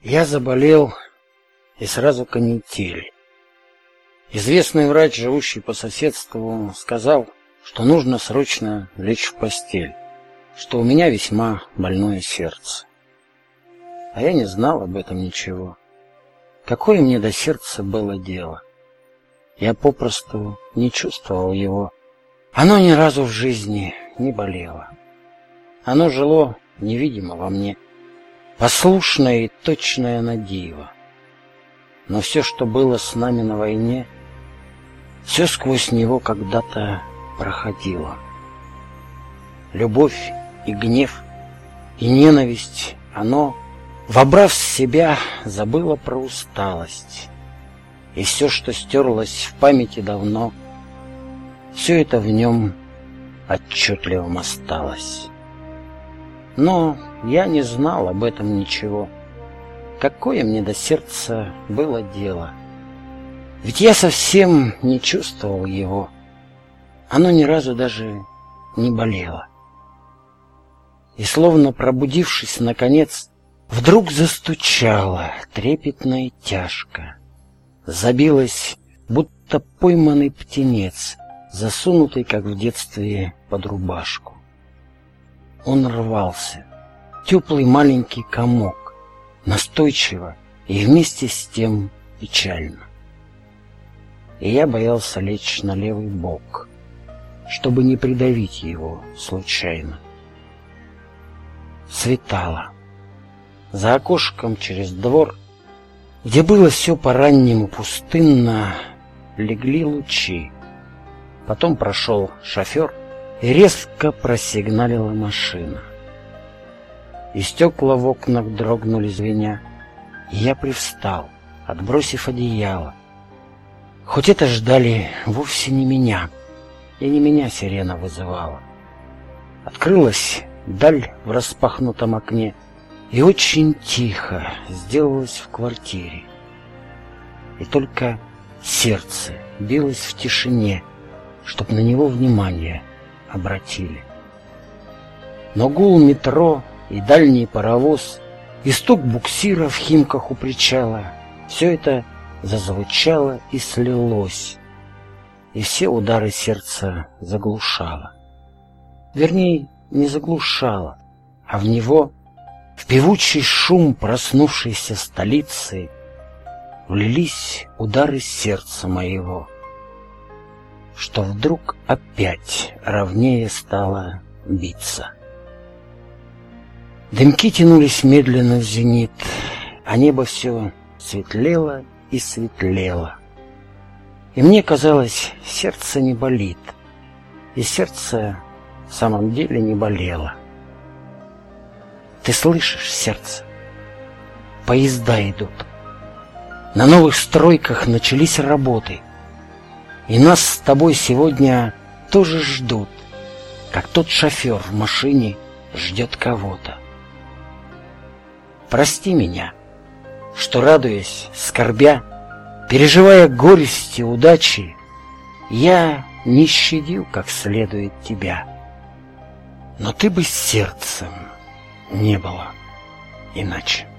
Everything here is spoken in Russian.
Я заболел, и сразу канитель. Известный врач, живущий по соседству, сказал, что нужно срочно лечь в постель, что у меня весьма больное сердце. А я не знал об этом ничего. Какое мне до сердца было дело? Я попросту не чувствовал его. Оно ни разу в жизни не болело. Оно жило невидимо во мне, послушное и точное на диво. Но все, что было с нами на войне, все сквозь него когда-то проходило. Любовь и гнев, и ненависть, оно, вобрав в себя, забыло про усталость. И все, что стерлось в памяти давно, все это в нем отчетливым осталось. Но я не знал об этом ничего. Какое мне до сердца было дело? Ведь я совсем не чувствовал его. Оно ни разу даже не болело. И словно пробудившись наконец, вдруг застучало трепетно и тяжко. Забилось, будто пойманный птенец, засунутый, как в детстве, под рубашку. Он рвался, теплый маленький комок, настойчиво и вместе с тем печально. И я боялся лечь на левый бок, чтобы не придавить его случайно. Светало. За окошком через двор, где было все по-раннему пустынно, легли лучи. Потом прошел шофер, и резко просигналила машина. И стекла в окнах дрогнули звеня, и я привстал, отбросив одеяло. Хоть это ждали вовсе не меня, и не меня сирена вызывала. Открылась даль в распахнутом окне, и очень тихо сделалось в квартире. И только сердце билось в тишине, чтоб на него внимание обратили. Но гул метро и дальний паровоз, и стук буксира в Химках у причала — все это зазвучало и слилось, и все удары сердца заглушало. Вернее, не заглушало, а в него, в певучий шум проснувшейся столицы, влились удары сердца моего, что вдруг опять ровнее стало биться. Дымки тянулись медленно в зенит, а небо все светлело и светлело. И мне казалось, сердце не болит, и сердце в самом деле не болело. Ты слышишь, сердце? Поезда идут. На новых стройках начались работы. И нас с тобой сегодня тоже ждут, как тот шофер в машине ждет кого-то. Прости меня, что, радуясь, скорбя, переживая горести, удачи, я не щадил как следует тебя. Но ты бы сердцем не было иначе.